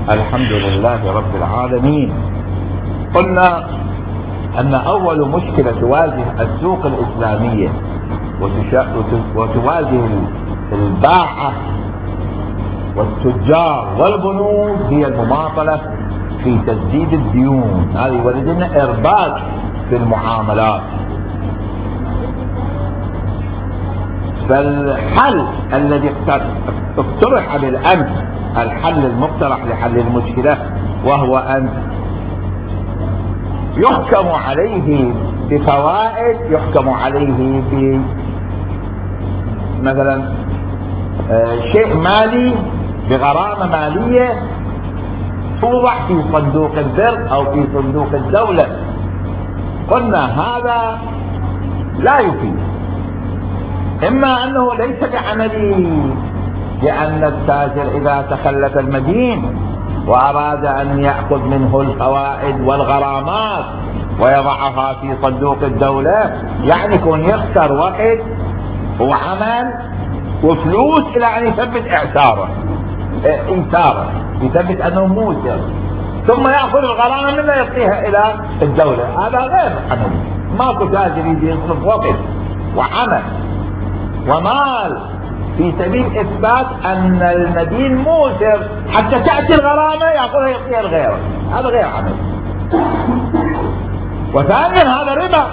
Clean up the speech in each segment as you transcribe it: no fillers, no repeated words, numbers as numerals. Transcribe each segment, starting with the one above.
الحمد لله رب العالمين. قلنا أن أول مشكلة تواجه السوق الإسلامية وتواجه الباعة والتجار والبنوك هي المماطلة في تسديد الديون. هذا يولد لنا إرباك في المعاملات. فالحل الذي اقترح بالأمس، الحل المقترح لحل المشكلة، وهو أن يحكم عليه بفوائد، يحكم عليه ب مثلا شيء مالي بغرامة مالية توضع في صندوق البر أو في صندوق الدولة. قلنا هذا لا يفيد، إما أنه ليس بعملي، لأن التاجر إذا تخلف المدين وأراد أن يأخذ منه الفوائد والغرامات ويضعها في صندوق الدولة، يعني يكون يخسر وقت وعمل وفلوس إلى أن يثبت إعساره، يثبت أنه موسر، ثم يأخذ الغرامة منه يعطيها إلى الدولة. هذا غير عملي. ماكو تاجر يجي يصرف وقت وعمل ومال في سبيل إثبات أن المدين موسر حتى تأتي الغرامة يأخذها يعطيها لغيره. هذا غير عمل. وثانيا هذا ربا،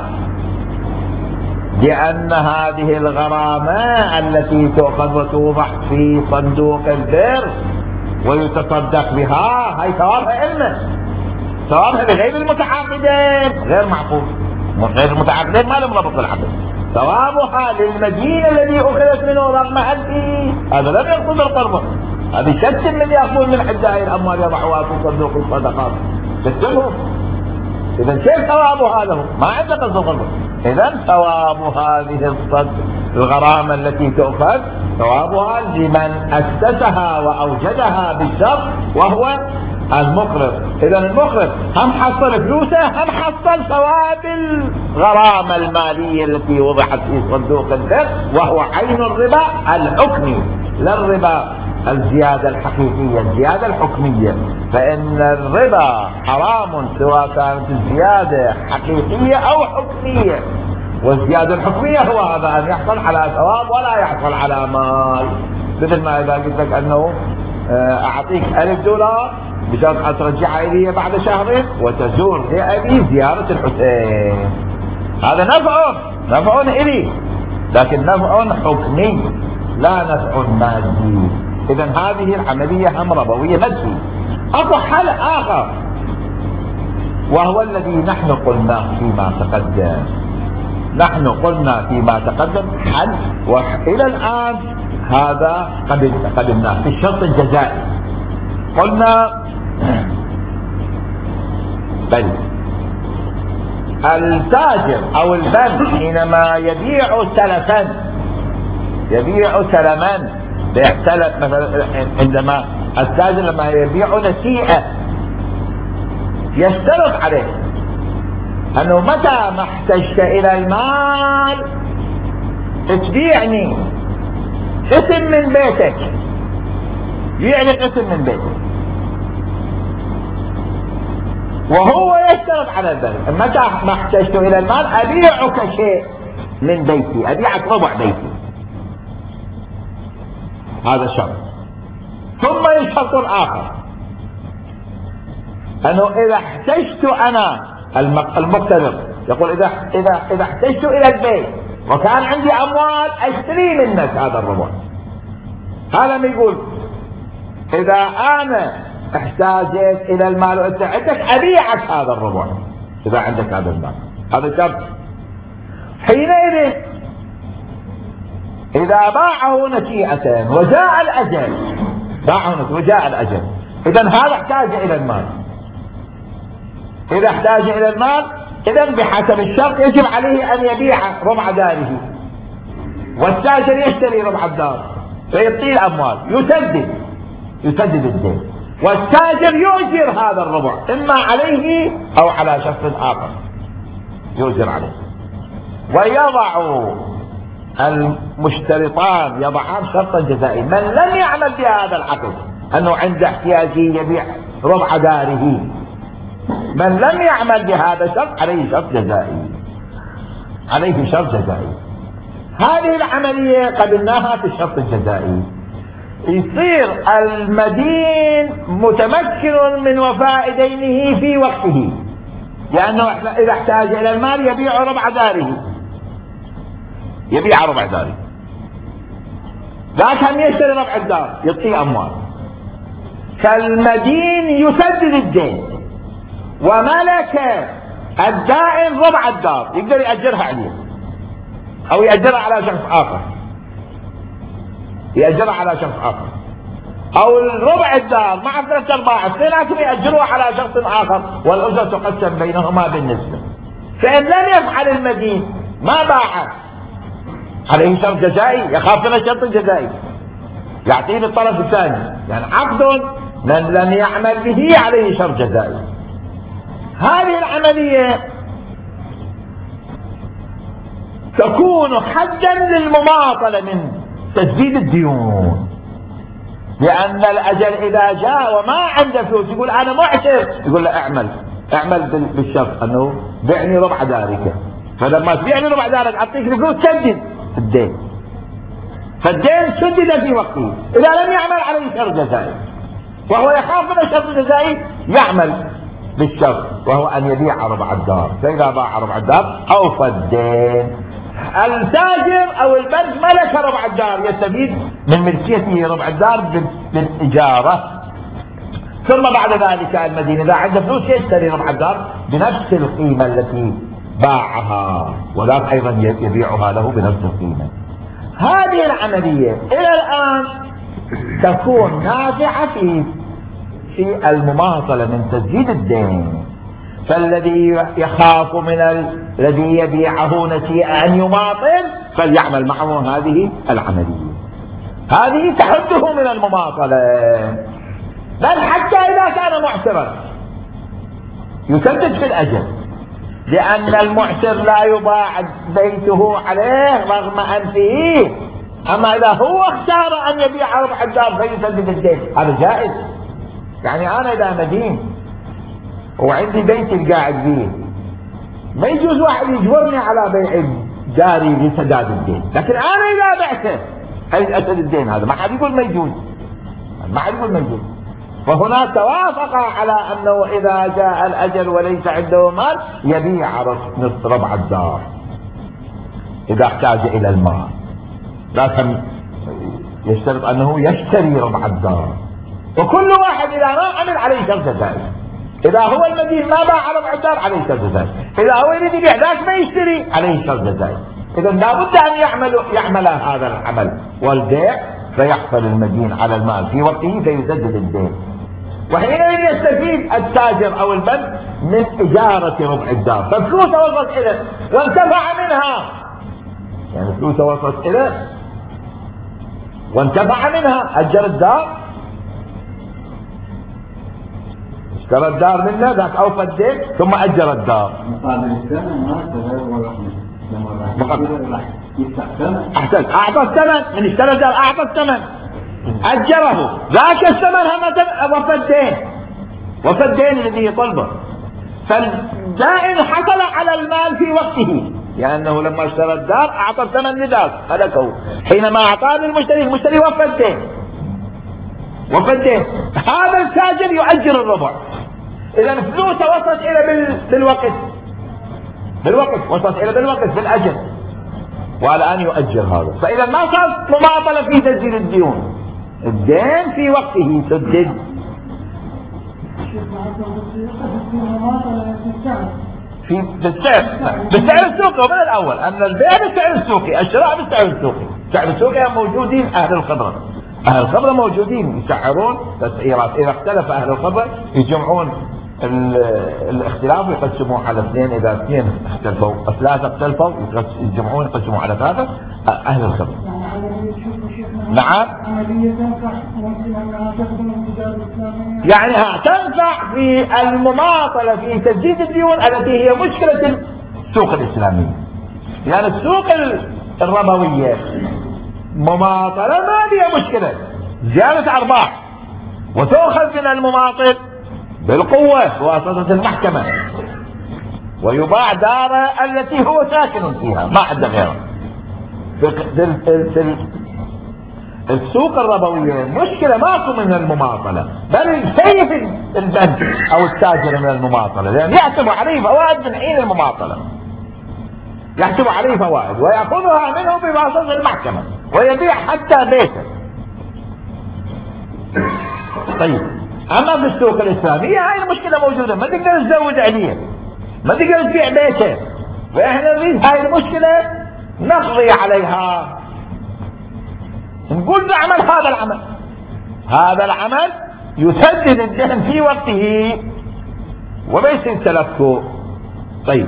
لأن هذه الغرامة التي تؤخذ وتوضع في صندوق البر ويتصدق بها، هاي ثوابها إلنا، ثوابها لغير المتعاقدين غير معقول. غير المتعاقدين ما لهم ربط العقد، ثوابها للمدين الذي أخذت منه رغم أنفه. هذا لم يقصد القرض، هذه شتم من يأخذون من حدائي الأموال يضعوها في صندوق الصدقات، شتمهم. إذا كيف ثواب هذا؟ ما عنده قصد القرض. إذا ثواب هذه الغرامة التي تؤخذ ثوابها لمن أسسها وأوجدها بالشرط، وهو المقرض. إذا المقرض هم حصل فلوسه، هم حصل ثواب الغرامة المالية التي وضعت في صندوق البر، وهو عين الربا الحكمي، لا الربا الزيادة الحقيقية، الزيادة الحكمية. فإن الربا حرام سواء كانت الزيادة حقيقية أو حكمية، والزيادة الحكمية هو هذا أن يحصل على ثواب ولا يحصل على مال. مثل ما إذا قلت لك أنه أعطيك $1000 بشرط أن ترجعها إلي بعد شهرين وتزور لأبي زيارة الحسين. هذا نفع إلي، لكن نفع حكمي لا نفع مادي. إذا هذه العملية هم ربوية مادية. أكو حل آخر، وهو الذي نحن قلناه فيما تقدم. نحن قلنا فيما تقدم حل، وإلى الآن هذا قدمناه في الشرط الجزائي. قلنا بل التاجر أو البنك حينما يبيع سلما، بيختلف. مثلا عندما التاجر لما يبيع نسيئة يشترط عليه أنه متى ما احتجت إلى المال تبيعني قسم من بيتك، يعني قسم من بيتك، وهو يشترط على البنك متى ما احتجت إلى المال أبيعك شيء من بيتي، أبيعك ربع بيتي. هذا شرط. ثم الشرط الآخر أنه إذا احتجت أنا المقتدر يقول إذا احتجت إلى البيت وكان عندي أموال أشتري منك هذا الربع. هذا ما يقول إذا أنا احتاجت إلى المال وأنت عندك أبيعك هذا الربع إذا عندك هذا المال. هذا شرط. حينئذ إذا باعه نسيئة وجاء الأجل، إذا هذا احتاج إلى المال. إذا احتاج إلى المال إذا بحسب الشرط يجب عليه أن يبيع ربع داره، والتاجر يشتري ربع الدار فيعطيه الأموال، يسدد الدين، والتاجر يؤجر هذا الربع إما عليه أو على شخص آخر يؤجر عليه. ويضع المشترطان يضعان شرطا جزائيا: من لم يعمل بهذا العقد أنه عند احتياجه يبيع ربع داره. من لم يعمل بهذا الشرط عليه شرط جزائي، عليه شرط جزائي. هذه العملية قبلناها في الشرط الجزائي. يصير المدين متمكن من وفاء دينه في وقته، لأنه إذا احتاج إلى المال يبيع ربع داره، يبيع ربع داره. ذاك هم يشتري ربع الدار يعطيه أموال، فالمدين يسدد الدين وملك الدائن ربع الدار، يقدر يأجرها عليه أو يأجرها على شخص آخر، يأجرها على شخص آخر، أو الربع الدار مع 3/4 اثنيناتهم يأجروها على شخص آخر، والأجرة تقسم بينهما بالنسبة. فإن لم يفعل المدين ما باع عليه شرط جزائي، يخاف من الشرط الجزائي، يعطيه للطرف الثاني، يعني عقد من لم يعمل به عليه شرط جزائي. هذه العملية تكون حدا للمماطلة من تسديد الديون، لأن الأجل إذا جاء وما عنده فلوس يقول أنا معسر، يقول له اعمل بالشرط أنه بعني ربع دارك، فلما تبيعني ربع دارك أعطيك الفلوس سدد الدين، فالدين سدد في وقته. إذا لم يعمل عليه شرط جزائي، وهو يخاف من الشرط الجزائي يعمل بالشرط، وهو أن يبيع ربع الدار، فإذا باع ربع الدار أوفى الدين. التاجر أو البنك ملك ربع الدار، يستفيد من ملكيته ربع الدار بالإجارة. ثم بعد ذلك المدين إذا عنده فلوس يشتري ربع الدار بنفس القيمة التي باعها، وذاك أيضا يبيعها له بنفس القيمة. هذه العملية إلى الآن تكون نافعة في المماطلة من تسديد الدين. فالذي يخاف من الذي يبيعه نسيء أن يماطل فليعمل معه هذه العملية، هذه تحده من المماطلة. بل حتى إذا كان معسرا يسدد في الأجل، لأن المعسر لا يباع بيته عليه رغم أنفه. أما إذا هو اختار أن يبيع ربع الدار فيسدد الدين، هذا جائز. يعني أنا إذا مدين وعندي بيت القاعد فيه، ما يجوز واحد يجبرني على بيع داري لسداد الدين، لكن أنا إذا بعته أسد الدين، هذا ما حد يقول ما يجوز، ما حد يقول ما يجوز. فهنا توافق على أنه إذا جاء الأجل وليس عنده مال يبيع نصف ربع الدار إذا احتاج إلى المال، لكن يشترط أنه يشتري ربع الدار. وكل واحد إذا ما عمل عليه شرط جزائي، إذا هو المدين ما باع ربع الدار عليه شرط جزائي، إذا هو يريد يبيع ذاك ما يشتري عليه شرط جزائي. إذا لابد أن يعمل هذا العمل والبيع، فيحصل المدين على المال في وقته فيسدد الدين. وحينئذ يستفيد التاجر أو البنك من إجارة ربع الدار، ففلوسه وصلت إليه وانتفع منها، يعني فلوسه وصلت إليه وانتفع منها، أجر الدار، اشترى الدار منه، ذاك أوفى الدين ثم أجر الدار. أحسن، أعطى الثمن، من اشترى الدار أعطى الثمن، أجره، ذاك الثمن هم وفى الدين الذي يطلبه. فالدائن حصل على المال في وقته، لأنه لما اشترى الدار أعطى الثمن لذاك ملكه، حينما أعطاه للمشتري المشتري وفى الدين. هذا التاجر يؤجر الربع. إذا فلوسه وصلت إلى بالوقت وصلت إلى بالوقت بالأجل، والآن يؤجر هذا. فإذا ما صار مماطلة في تسديد الديون، الدين في وقته سدد. بالسعر السوقي ومن الأول أن البيع بالسعر السوقي، الشراء بالسعر السوقي. السعر السوقي موجودين أهل الخبرة موجودين يسعرون تسعيرات، إذا اختلف أهل الخبرة يجمعون الاختلاف يقسموه على اثنين، إذا اثنين اختلفوا 3 اختلفوا يجمعون يقسموه على 3 أهل الخبرة. نعم، يعني تنفع في المماطلة في تسديد الديون التي هي مشكلة السوق الإسلامي. يعني السوق الربوية مماطلة ما فيها مشكلة، زيادة أرباح، وتؤخذ من المماطل بالقوة بواسطة المحكمة، ويباع داره التي هو ساكن فيها ما عنده غيره. في السوق الربوية مشكلة ماكو من المماطلة، بل يسيف البنك او التاجر من المماطلة، لان يحسب عليه فوائد من حين المماطلة، يحسب عليه فوائد ويأخذها منه بواسطة المحكمة ويبيع حتى بيته. طيب اما في السوق الاسلامية هاي المشكلة موجودة، ما تقدر تزود عليه، ما تقدر تبيع بيته، واحنا نريد هاي المشكلة نقضي عليها، نقول نعمل هذا العمل، هذا العمل يسدد الدين في وقته وما يصير تلفه. طيب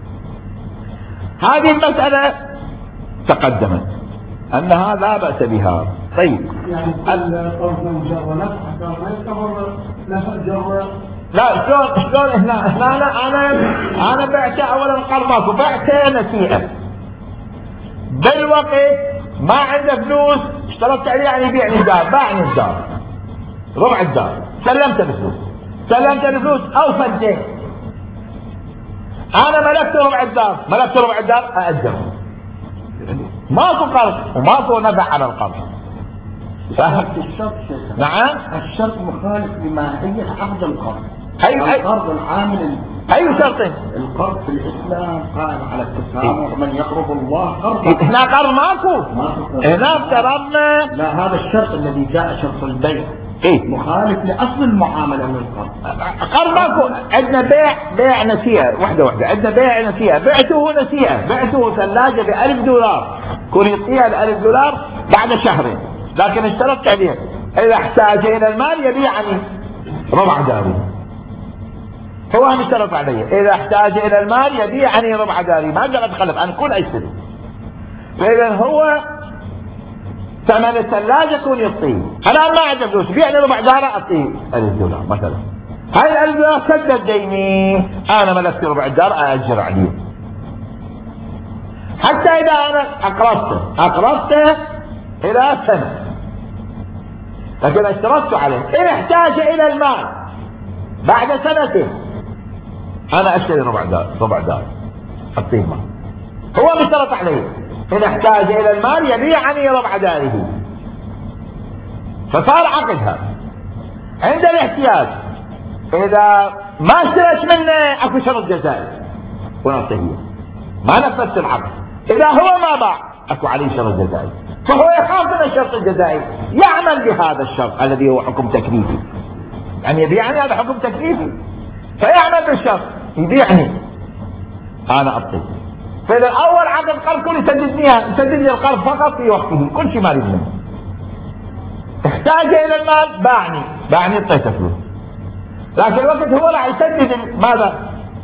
هذه المسألة تقدمت انها لا بأس بها. طيب يعني القرض جر نفع ما يعتبر نفع جر؟ لا شلون انا بعت اولا قرضك وبعته نسيئة، بالوقت ما عنده فلوس اشترطت عليه يعني يبيعني الدار، باعني الدار ربع الدار، سلمت الفلوس او فديت، انا ملكت ربع الدار اأجره، ماكو قرض وماكو نفع على القرض. الشرط نعم الشرط مخالف لماهية عقد القرض. أي القرض العامل اي شرط؟ القرض في الاسلام قائم على التسامح، من يقرض الله قرضا. هنا قرض ماكو، هنا افترضنا لا، هذا الشرط الذي جاء شرط البيع ايه مخالف لاصل المعامله من القرض. قرض ماكو. عندنا بيع نسيئة، وحده عندنا بيع نسيئة، بعته ثلاجة $1000 كون يعطيها $1000 بعد شهرين، لكن اشترطت عليه اذا احتاج الى المال يبيعني ربع داري، هو هم اشترط علي اذا احتاج الى المال يبيعني ربع داري، ما اقدر اتخلف عن كل اشتري. فاذا هو ثمن الثلاجة كون يعطيه، انا ما عندي فلوس بيعني ربع داري اعطيه $1000 مثلا، هاي $1000 سدد ديني، انا ملكت ربع الدار ااجر عليه، حتى اذا انا اقرضته الى سنة لكن اشترطت عليه ان احتاج الى المال بعد سنتين انا اشتري ربع دار اعطيه مال، هو مشترط عليه ان احتاج الى المال يبيعني ربع داره، فصار عقد هذا. عند الاحتياج اذا ما اشتريت منه اكو شرط جزائي ونعطيه، ما نفذت العقد، اذا هو ما باع اكو عليه شرط جزائي، فهو يخاف من الشرط الجزائي، يعمل بهذا الشرط الذي هو حكم تكليفي، يعني يبيعني هذا حكم تكليفي، فيعمل بالشرط يبيعني انا اعطيه. فاذا اول عقد قرض كل يسدد لي القرض فقط في وقته، كل شيء مالي منه، احتاج الى المال باعني اعطيته فلوس، لكن وقت هو راح يسدد ماذا؟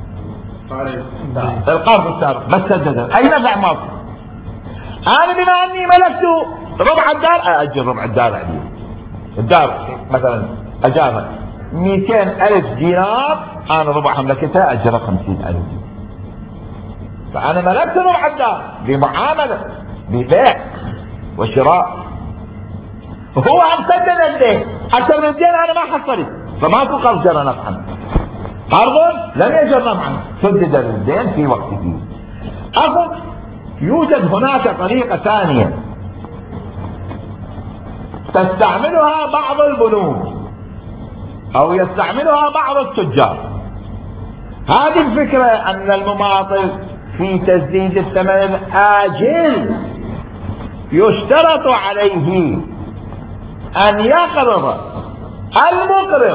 القرض السابق بس سدده، اي نفع ماكو. انا بما اني ملكت ربع الدار ااجر ربع الدار عليه، الدار مثلا اجابت 200,000 دينار، انا ربعها ملكتها اجرها 50,000 دينار، فانا ملكت ربع الدار بمعامله ببيع وشراء، وهو عم سدد الدين، اكثر من الدين انا ما حصلت، فماكو قرض جرى نفعا، قرض لم يجر نفعا سدد الدين في وقته. يوجد هناك طريقة ثانية تستعملها بعض البنوك او يستعملها بعض التجار. هذه الفكرة ان المماطل في تسديد الثمن الآجل يشترط عليه ان يقرض المقرض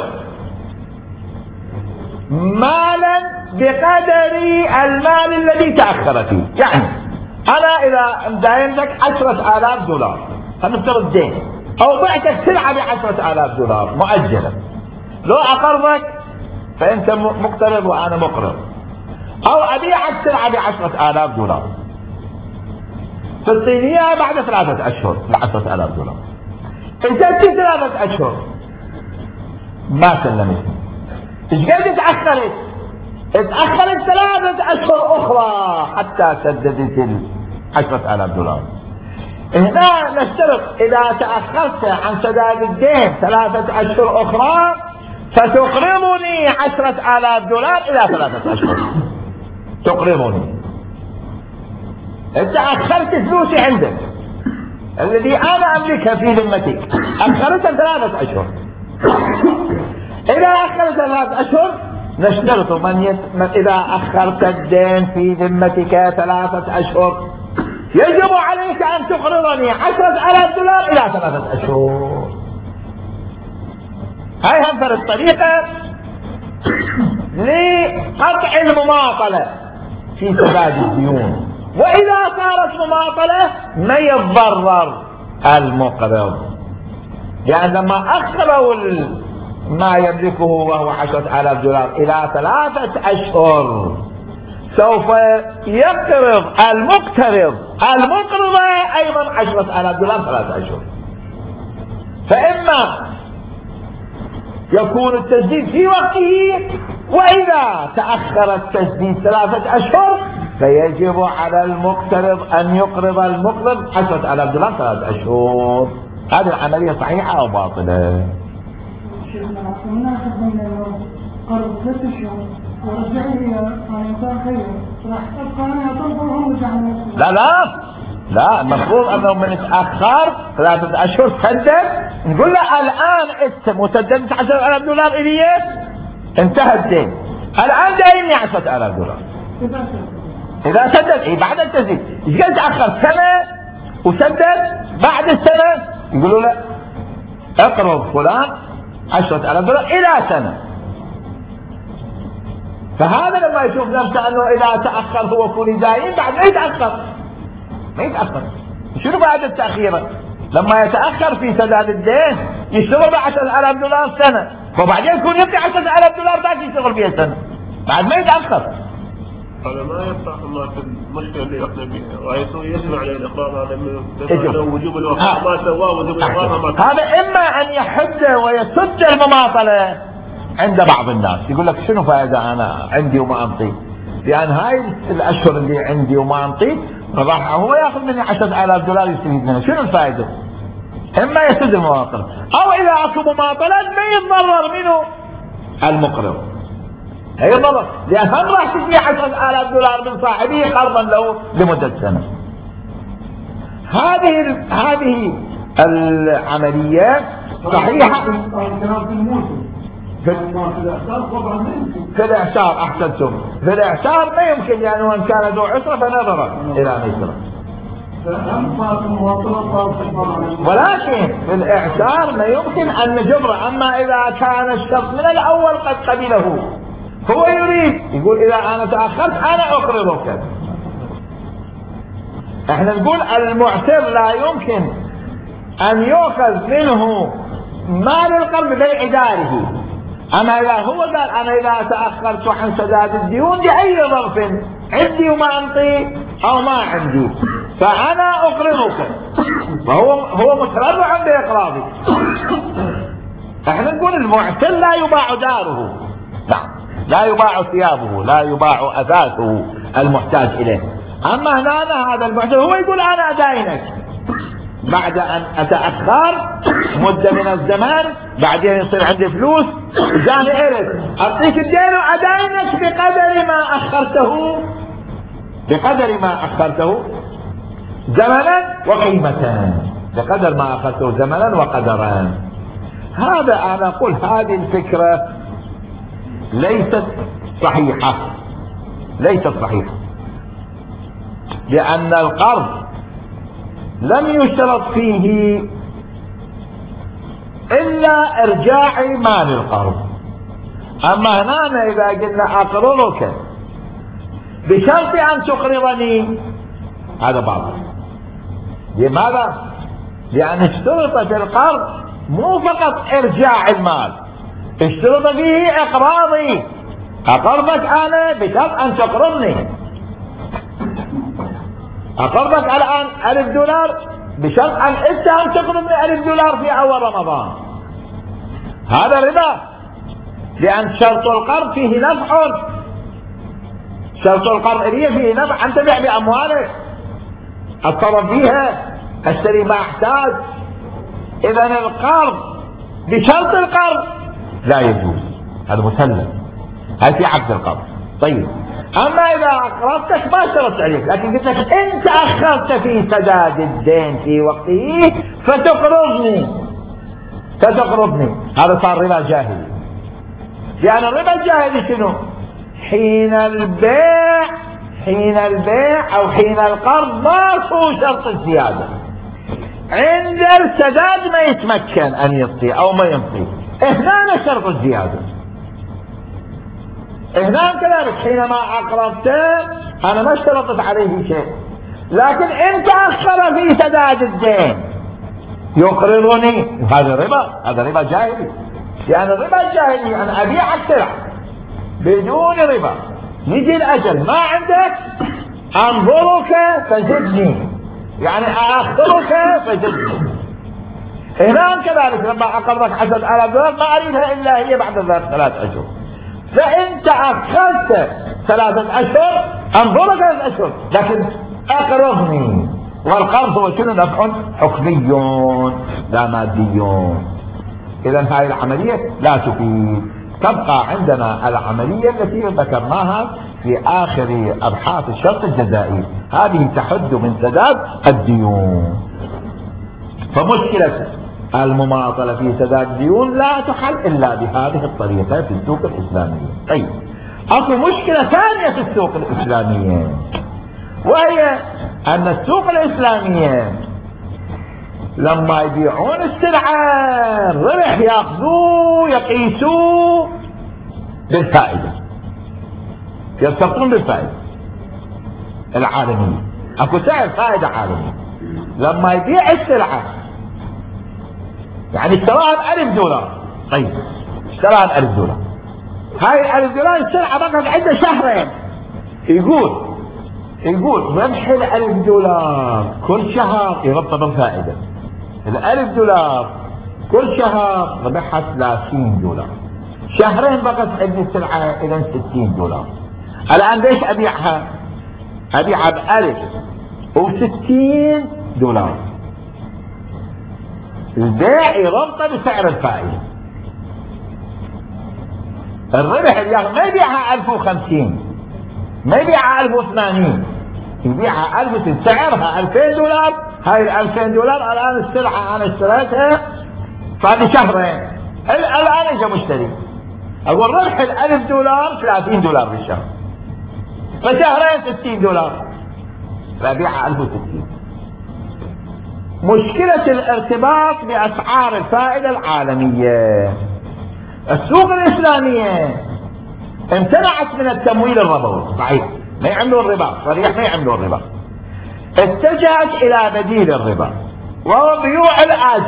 مالا بقدر المال الذي تأخر فيه. يعني انا اذا مداين لك $10,000 فنفترض دين، او بعتك سلعة $10,000 مؤجلة، لو اقرضك فانت مقترض وانا مقرض، او ابيعك سلعة $10,000 تعطيني اياها بعد 3 اشهر $10,000، انت 3 اشهر ما سلمتني، ايش قد تأخرت 3 اشهر اخرى حتى سددت $10,000. هنا نشترط إذا تأخرت عن سداد الدين 3 أشهر أخرى فتقرضني 10,000 دولار إلى 3 أشهر. تقرضني، أنت أخرت فلوسي عندك الذي أنا أملكها في ذمتك، أخرتها 3 أشهر. إذا أخرت 3 أشهر نشترط إذا أخرت الدين في ذمتك 3 أشهر يجب عليك أن تقرضني 10,000 دولار إلى 3 أشهر. هاي هنفر الطريقة لقطع المماطلة في سداد الديون. وإذا صارت مماطلة ما يتضرر المقرض، يعني لما أخروا ما يملكه وهو 10,000 دولار إلى 3 أشهر سوف يقرض المقترض المقرضة أيضا 10,000 دولار 3 أشهر. فإما يكون التسديد في وقته، وإذا تأخر التسديد 3 أشهر فيجب على المقترض أن يقرض المقرض 10,000 دولار 3 أشهر. هذه العملية صحيحة أو باطلة؟ قرض 6 أشهر ورجعي إنسان خير راح تبقى أنا أطلبهم ورجعنا. لا المفروض أنه من تأخر 3 أشهر سدد، نقول له الآن أنت مسدد 10,000 دولار إلي، انتهى الدين، الآن دايني 10,000 دولار. إذا سدد بعد التسديد، إيش قد تأخر سنة وسدد بعد السنة يقولوا له اقرض فلان 10,000 دولار إلى سنة. فهذا لما يشوف نفسه أنه إذا تأخر هو كوني داين بعد ما يتأخر شنو بعد التأخير؟ لما يتأخر في سداد الدين يشتغل ب 10,000 دولار سنة، وبعدين يكون يبقي 10,000 دولار باقي يشتغل فيها سنة بعد ما يتأخر. هذا ما يفتح الله في المشكلة اللي احنا فيها، ويسوي يجمع عليه الإقرار على وجوب الوفاء ما سواه وجوب الإقرار ما سواه. هذا إما أن يحد ويسد المماطلة عند بعض الناس، يقول لك شنو فائدة أنا عندي وما أنطيك، لأن هاي الأشهر اللي عندي وما أنطيك راح هو ياخذ مني 10,000 دولار يستفيد منها، شنو الفائدة؟ إما يسد المماطلة، أو إذا أكو مماطلة ما يتضرر منه المقرض، لا يتضرر، لأن هم راح تجي 10,000 دولار من صاحبه قرضا له لمدة سنة. هذه العملية صحيحة في الإعسار. أحسنتم، في الإعسار ما يمكن، لأنه إن كان ذو عسرة فنظر إلى ميسرة، ولكن في الإعسار ما يمكن أن نجبره. أما إذا كان الشخص من الأول قد قبله، هو يريد يقول إذا أنا تأخرت أنا أقرضك، احنا نقول المعسر لا يمكن أن يؤخذ منه مال القرض ببيع داره. أما إذا هو قال أنا إذا تأخرت عن سداد الديون لأي ظرف عندي وما أنطي أو ما عندي فأنا أقرضك، فهو متربع بإقراضي. احنا نقول المعسر لا يباع داره، لا يباع ثيابه، لا يباع أثاثه المحتاج إليه. أما هنا هذا المعسر هو يقول أنا أداينك بعد أن أتأخر مدة من الزمان، بعدين يصير عندي فلوس جاني إرث، أعطيك الدين وأداينك بقدر ما أخرته زمنا وقيمة، بقدر ما أخرته زمنا وقدرا. هذا أنا أقول هذه الفكرة ليست صحيحة، لأن القرض لم يشترط فيه إلا إرجاع مال القرض. أما هنا إذا قلنا أقرضك بشرط أن تقرضني هذا باطل. لماذا؟ لأن اشترط في القرض مو فقط إرجاع المال، اشترط فيه إقراضي، أقرضك أنا بشرط أن تقرضني، أقرضك الآن 1000 دولار بشرط أن أنت تقرضني 1000 دولار في أول رمضان، هذا ربا، لأن شرط القرض فيه نفع، شرط القرض فيه نفع، أن تبيع بأموالك، الطرف فيها اشتري ما احتاج. اذا القرض بشرط القرض لا يجوز، هذا مسلم، هاي في عقد القرض. طيب اما اذا اقرضتك ما اشترطت عليك، لكن قلت لك انت اخرت في سداد الدين في وقته فتقرضني، هذا صار ربا جاهلي. لان الربا الجاهلي شنو؟ حين البيع او حين القرض ما هو شرط الزياده، عند السداد ما يتمكن ان يعطي او ما يعطي، هنا شرط الزياده. هنا كذلك حينما اقرضته انا ما اشترطت عليه شيء، لكن انت اخر في سداد الدين يقرضني، هذا ربا جاهلي. لان الربا الجاهلي ان ابيعك سلعه بدون ربا، يجي الاجل ما عندك انظرك فزدني، يعني اخرك فزدني. هنا كذلك لما اقرضك 10,000 دولار ما اريدها الا هي بعد 3 اشهر، فانت اخرت 3 اشهر انظرك 3 اشهر، لكن اقرضني. والقرض هو شنو؟ نفع حكمي لا مادي. اذا هاي العمليه لا تفيد. تبقى عندنا العمليه التي ذكرناها في اخر ابحاث الشرط الجزائي، هذه تحد من سداد الديون. فمشكله المماطله في سداد الديون لا تحل الا بهذه الطريقه في السوق الاسلاميه. طيب اكو مشكله ثانيه في السوق الاسلاميه، وهي ان السوق الاسلاميه لما يبيعون السلعه الربح ياخذوه يقيسوه بالفائده، يرتبطون بالفائده العالميه. اكو سعر فائده عالمي. لما يبيع السلعه يعني اشتراها ب$1000، طيب اشتراها ب$1000، هاي $1000 السلعه بقت عنده شهرين، يقول ربح $1000 كل شهر يرتب الفائده. $1000 كل شهر ربحها $30، شهرين بقت عندي السلعه اذا $60. الان ليش ابيعها ب$1060. البيع يربطه بسعر الفائده. الربح اللي ياخذ ما يبيعها 1050، ما يبيعها 1080، يبيعها 1000، سعرها $2000. هاي $2000 الان السلعه انا اشتريتها صار لي شهرين، الان اجى مشتري، اقول ربح $1000 $30 بالشهر، فشهرين $60، فابيعها 1060. مشكلة الارتباط بأسعار الفائدة العالمية. السوق الإسلامية امتنعت من التمويل الربوي، صحيح ما يعملون الربا، صريح ما يعملون الربا، اتجهت إلى بديل الربا وهو بيوع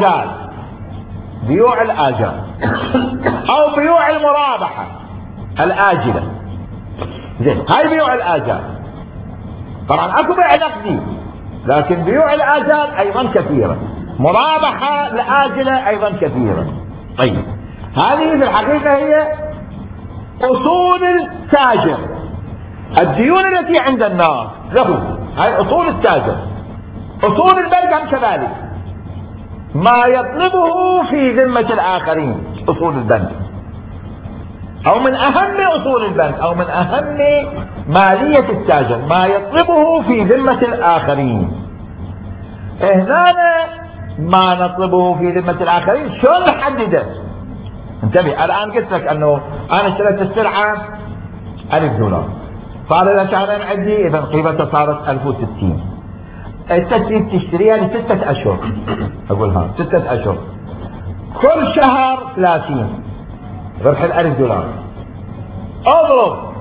الآجال أو بيوع المرابحة الآجلة. زين، هاي بيوع الآجال طبعا اكو بيع نقدي، لكن بيوع الآجال ايضا كثيرة، مرابحة الآجلة ايضا كثيرة. طيب هذه في الحقيقة هي اصول التاجر، الديون التي عند الناس له، هاي اصول التاجر. اصول البنك هم كذلك، ما يطلبه في ذمة الاخرين، اصول البنك او من اهم اصول البنك او من اهم مالية التاجر ما يطلبه في ذمة الاخرين. هنا ما نطلبه في ذمة الاخرين شلون نحدده؟ انتبه، الان قلت لك انه انا اشتريت السلعة $1000، صار لها شهرين عندي، اذا قيمتها صارت 1060. انت تشتريها ل6 اشهر، اقول ها 6 اشهر، كل شهر 30، ربح $1000. اضرب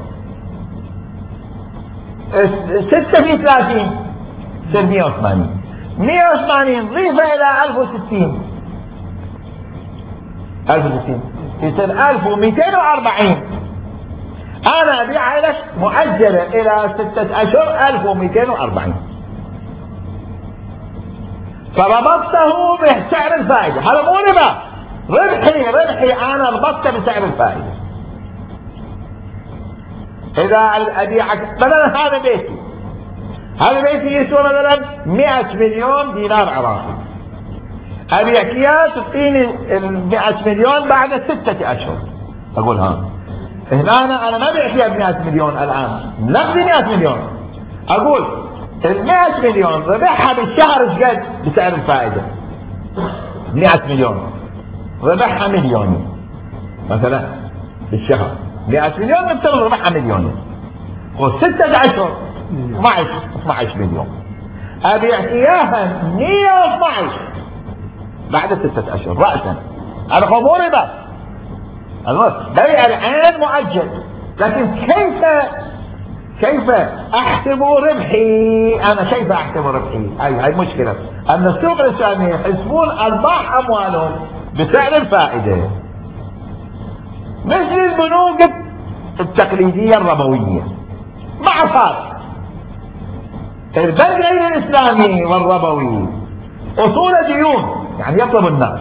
6 في 30 يصير 180، 180 ضيفه الى 1060 يصير 1240. انا ابيعها لك مؤجله الى 6 اشهر 1240، فربطته بسعر الفائده. هذا مو ربا، ربحي انا ربطته بسعر الفائده. اذا ابيعك مثلا هذا بيتي هذا بيت يسوى مثلا 100 مليون دينار عراقي، ابيعك اياه تعطيني ال 100 مليون بعد 6 اشهر. اقول ها هنا انا ما ابيع فيها ب 100 مليون الان، نقدي 100 مليون. اقول ال 100 مليون ربحها بالشهر ايش قد بسعر الفائده؟ 100 مليون ربحها مليون مثلا بالشهر، 100 مليون نفترض ربحها مليون، و6 اشهر 12 مليون، ابيع اياها 112 بعد 6 اشهر رأسا. هذا مو ربا، بيع العين مؤجل. لكن كيف احسب ربحي؟ انا كيف احسب ربحي؟ هاي مشكلة، ان السوق الاسلامي يحسبون ارباح اموالهم بسعر الفائدة مثل البنوك التقليدية الربوية، مع فرق. البنك غير الاسلامي والربوي اصول ديون، يعني يطلب الناس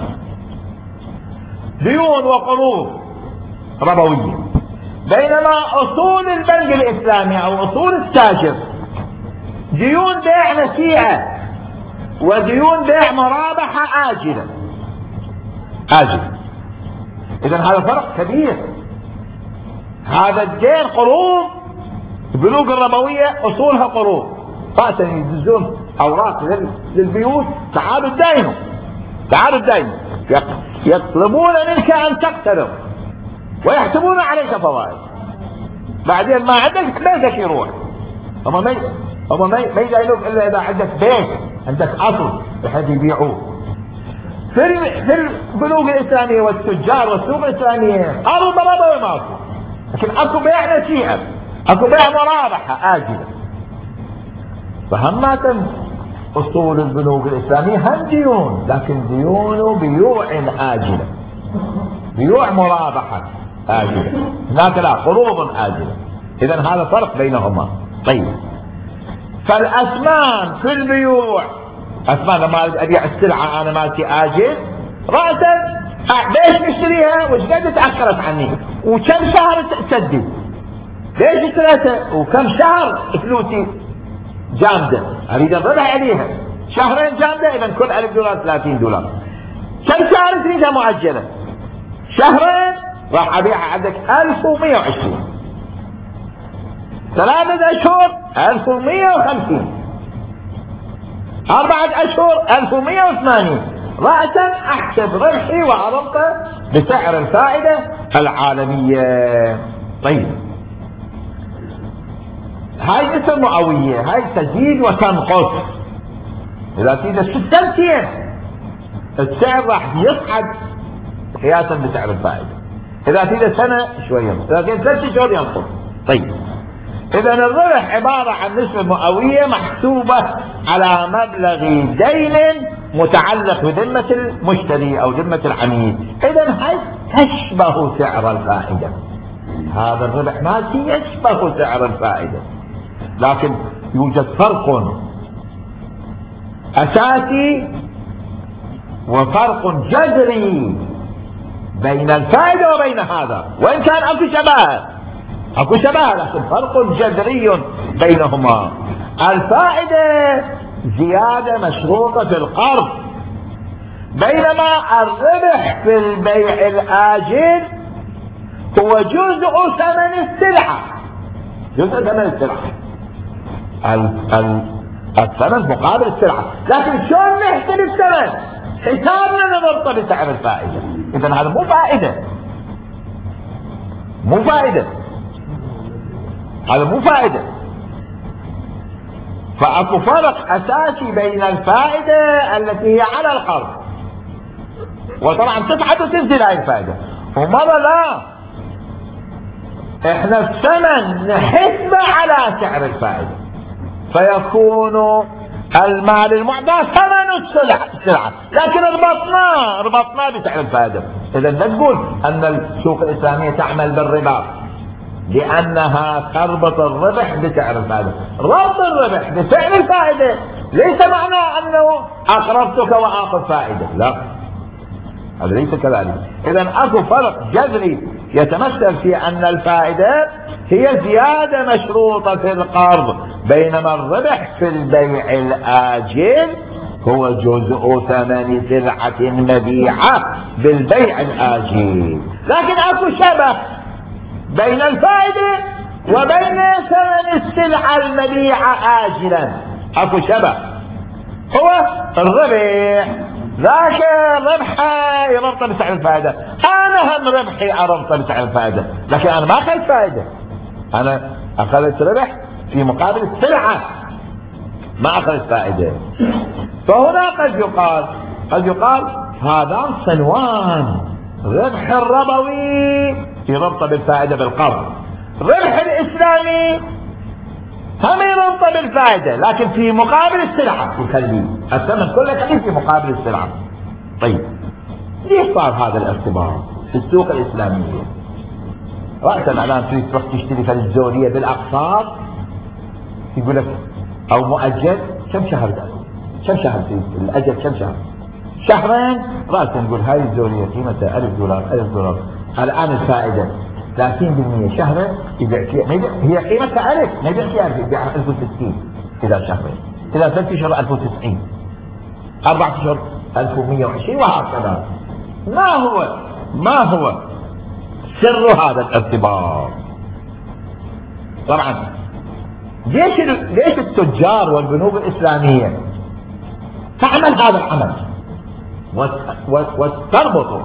ديون وقروض ربوية، بينما اصول البنك الاسلامي او اصول التاجر ديون بيع نسيئة وديون بيع مرابحة آجلة. اذا هذا فرق كبير. هذا الدين قروض، البنوك الربوية اصولها قروض، رأسا يدزون اوراق للبيوت، تعالوا الدين، يطلبون منك ان تقترض ويحسبون عليك فوائد، بعدين ما عندك بيتك يروح. هم ما يدينوك الا اذا عندك بيت، عندك اصل بحيث يبيعوه. في البنوك الاسلاميه والتجار والسوق الاسلاميه ارض ربوي ما اكو، لكن اكو بيع نسيئه، اكو بيع مرابحه آجله. فهمات اصول البنوك الاسلاميه هم ديون، لكن ديون بيوع آجله، بيوع مرابحه آجله، هناك لا، قروض آجله. اذا هذا فرق بينهما. طيب، فالأثمان في البيوع، أثمان لما أبيع السلعة أنا مالتي آجل رأسا، ليش نشتريها وش قد تأخرت عني وكم شهر تسدد، ليش اشتريتها وكم شهر فلوسي جامدة أريد الربح عليها، شهرين جامدة، إذا كل $1000 $30. كم شهر تريدها مؤجلة؟ شهرين راح أبيعها عندك 1120، 3 أشهر 1150، 4 أشهر 1180. رأسا احسب ربحي وعرضته بسعر الفائدة العالمية. طيب، هاي اسم مئوية، هاي تزيد وتنقص. اذا تزيد 6 سنتين السعر راح يصعد قياسا بسعر الفائدة، اذا تزيد سنة شوية، اذا تزيد 3 شهور ينقص. طيب، اذا الربح عبارة عن نسبة مئوية محسوبة على مبلغ دين متعلق بذمة المشتري او ذمة العميل. اذا هاي تشبه سعر الفائدة، هذا الربح مالتي يشبه سعر الفائدة، لكن يوجد فرق اساسي وفرق جذري بين الفائدة وبين هذا، وان كان اكو شبه لكن فرق جذري بينهما. الفائدة زيادة مشروطة في القرض، بينما الربح في البيع الآجل هو جزء ثمن السلعة. الثمن مقابل السلعة، لكن شلون نحسب الثمن؟ حسابنا نربطه بسعر الفائدة. إذا هذا مو فائدة، هذا مو فائدة. فأكو فرق أساسي بين الفائدة التي هي على القرض، وطبعا تصعد وتنزل هاي الفائدة، ومرة لا، احنا الثمن نحسبه على سعر الفائدة، فيكون المال المعطى ثمن السلعة، لكن ربطناه بسعر الفائدة. إذا لا تقول أن السوق الإسلامية تعمل بالربا، لأنها تربط الربح بسعر الفائدة. ربط الربح بسعر الفائدة ليس معناه أنه أقرضتك وآخذ فائدة، لا، هذا ليس كذلك. إذا أكو فرق جذري يتمثل في أن الفائدة هي زيادة مشروطة في القرض، بينما الربح في البيع الآجل هو جزء ثمن سلعة مبيعة بالبيع الآجل. لكن اكو شبه بين الفائدة وبين ثمن السلعة المبيعة آجلا، اكو شبه. هو الربح ذاك ربحي يربط بسعر الفائدة، انا هم ربحي اربط بسعر الفائدة، لكن انا ما اخذت فائدة، انا اخذت ربح في مقابل السلعة، ما اخذت فائدة. فهنا قد يقال هذان صنوان، ربح الربوي يربط بالفائدة بالقرض، ربح الاسلامي هم يربط بالفائدة لكن في مقابل السلعة، يخليه الثمن كله يخليه في مقابل السلعة. طيب ليش صار هذا الارتباط في السوق الاسلامية؟ رأسا الان تريد تروح تشتري في الزورية بالاقساط، يقول لك او مؤجل كم شهر في الاجل، كم شهر؟ شهرين. رأسا نقول هاي الزورية قيمتها $1000 الان الفائدة 30%، شهرين يبيع فيها، هي قيمتها 1000 ما يبيع فيها، يبيعها 1060 إذا شهرين، إذا 3 أشهر 1090، 4 أشهر 1120 وهكذا. ما هو سر هذا الارتباط؟ طبعا ليش التجار والبنوك الإسلامية تعمل هذا العمل وتربط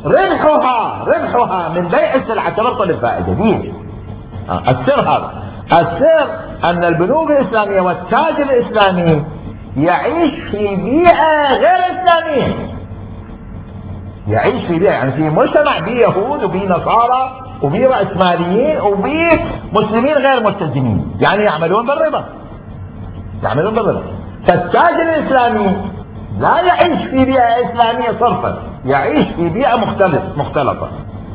ربحها من بيع السلعة تربط بالفائدة؟ ليش؟ السر هذا، السر أن البنوك الإسلامية والتاجر الإسلامي يعيش في بيئة غير إسلامية، يعيش في بيئة يعني في مجتمع بيه يهود وبيه نصارى وبيه رأسماليين وبيه مسلمين غير ملتزمين، يعني يعملون بالربا. فالتاجر الإسلامي لا يعيش في بيئة إسلامية صرفا، يعيش في بيئة مختلطة.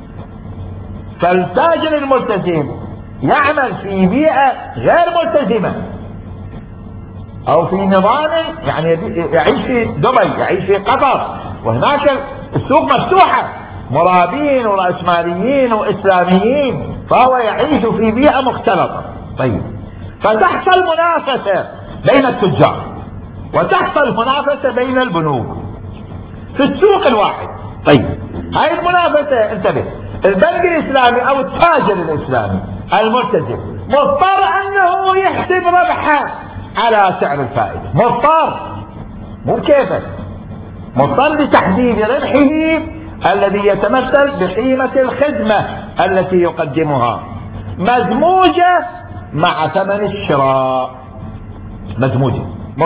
فالتاجر الملتزم يعمل في بيئة غير ملتزمة او في نظام، يعني يعيش في دبي، يعيش في قطر، وهناك السوق مفتوحة، مرابين ورأسماليين واسلاميين، فهو يعيش في بيئة مختلطة. طيب فتحصل منافسة بين التجار وتحصل منافسة بين البنوك في السوق الواحد. طيب هاي المنافسة، انتبه، البنك الاسلامي او التاجر الاسلامي الملتزم مضطر انه يحسب ربحه على سعر الفائدة، مضطر، مو كيفه، مضطر لتحديد ربحه الذي يتمثل بقيمة الخدمة التي يقدمها مدموجة مع ثمن الشراء، مدموجة،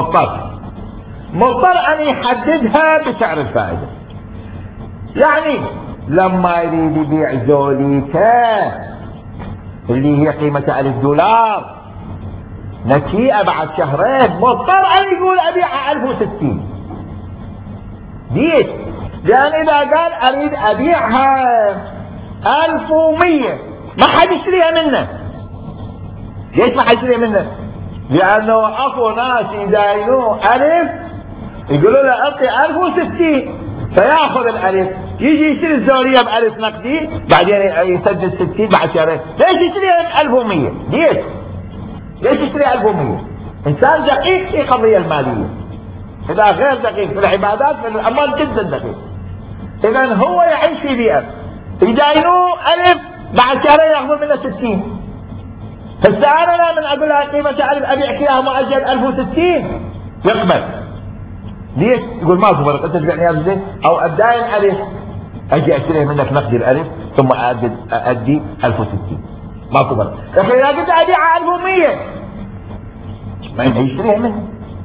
مضطر ان يحددها بسعر الفائدة. يعني لما يريد يبيع زوليكا اللي هي قيمتها $1000 نتيئة بعد شهرين، مضطر ان يقول ابيعها 1060. ليش؟ لان اذا قال اريد ابيعها 1100 ما حد يشتريها منه. ليش ما حد يشتريها منه؟ لانه اكو ناس يداينوه 1000 يقولوا له اعطي 1060 فياخذ ال1000، يجي يشتري الزورية ب1000 نقدي، بعدين يسدد 60 بعد شهرين. ليش يشتريها 1100؟ ليش يشتريها 1100؟ انسان دقيق في قضية المالية، اذا غير دقيق في العبادات في الاموال جدا دقيق. اذا هو يعيش في بيئة يداينوه 1000 بعد شهرين ياخذون منه 60. هسه انا من اقول لها قيمتها 1000 ابيعك اياها مؤجل 1060 يقبل. ليش؟ يقول ما في فرق، انت تبيعني اياها زين او اداين 1000 اجي اشتري منك نقدي ال1000 ثم ادي 1060 ما في فرق. لكن اذا قلت ابيعها 1100 ما يشتريها مني،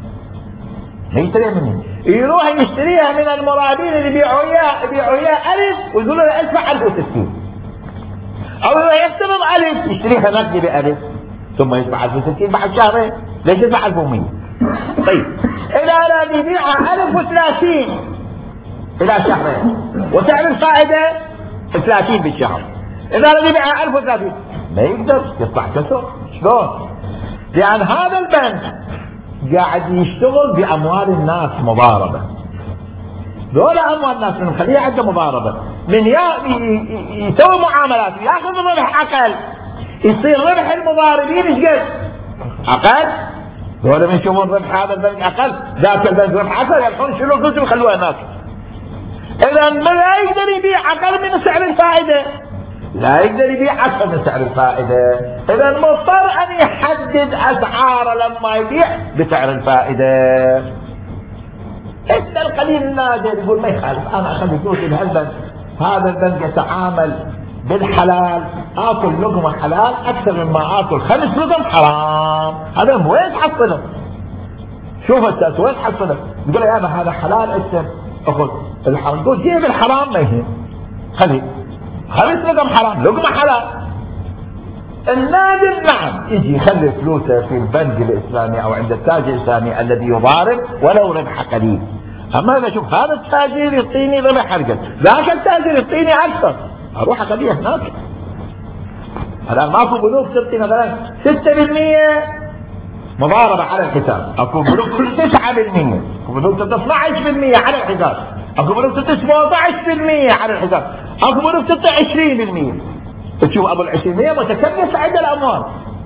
يروح يشتريها من المرابين اللي يبيعوا اياه 1000 ويقولوا له ادفع 1060، او يفترض 1000 يشتريها نقدي ب1000 ثم يدفع 1060 بعد شهرين. ليش يدفع 1100؟ طيب اذا اراد يبيعها 1030 الى شهرين وسعر الفائدة 30 بالشهر، اذا اراد يبيعها 1030 ما يقدر، يطلع كسر. شلون؟ لان هذا البنك قاعد يشتغل باموال الناس مضاربة، ذولا اموال الناس نخليها عنده مضاربة، من يسوي معاملات ياخذ الربح اقل يصير ربح المضاربين ايش قد؟ اقل. دول من يشوفون ربح هذا البنك اقل، ذاك البنك ربح اكثر، يروحون يشيلون فلوسهم ويخلوها هناك. اذا لا يقدر يبيع اقل من سعر الفائده، لا يقدر يبيع اكثر من سعر الفائده، اذا مضطر ان يحدد اسعاره لما يبيع بسعر الفائده. الا القليل النادر يقول ما يخالف، انا اخلي فلوسي بهالبنك، هذا البنك يتعامل بالحلال، اكل لقمه حلال اكثر مما اكل 5 لقم حرام، هذا وين تحصله؟ شوف استاذ وين تحصله؟ يقول يا ابا هذا حلال انت اخذ الحرام، تقول جيب الحرام ما يهم، خلي 5 لقم حرام لقمه حلال. النادر نعم يجي يخلي فلوسه في البنك الاسلامي او عند التاجر الاسلامي الذي يضارب ولو ربح قليل. اما اذا شوف هذا التاجر يعطيني ربح اقل، ذاك التاجر يعطيني اكثر، اروح اخليه هناك. الان ماكو بنوك تعطي مثلا 6% مضاربه على الحساب، اكو بنوك 9%، اكو بنوك 12% على الحساب، اكو بنوك 17% على الحساب، اكو بنوك 20%. تشوف ابو ال20% متكبس عند الاموال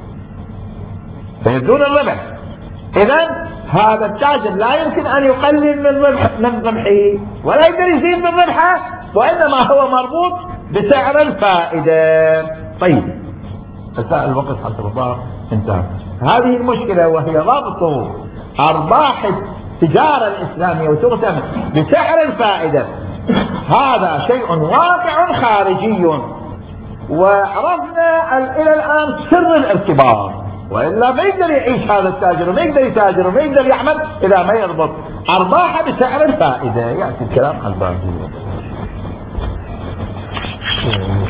فيدون الربح. اذا هذا التاجر لا يمكن ان يقلل من ربحه ولا يقدر يزيد من ربحه، وانما هو مربوط بسعر الفائده. طيب الوقت حسب الله انتهى. هذه المشكله وهي ضبط ارباح التجاره الاسلاميه وتقسم بسعر الفائده، هذا شيء واقع خارجي، وعرفنا الى الان سر الارتباط، والا ما يقدر يعيش هذا التاجر وما يقدر يتاجر وما يقدر يعمل اذا ما يربط ارباحه بسعر الفائده. ياتي الكلام عن الباقي.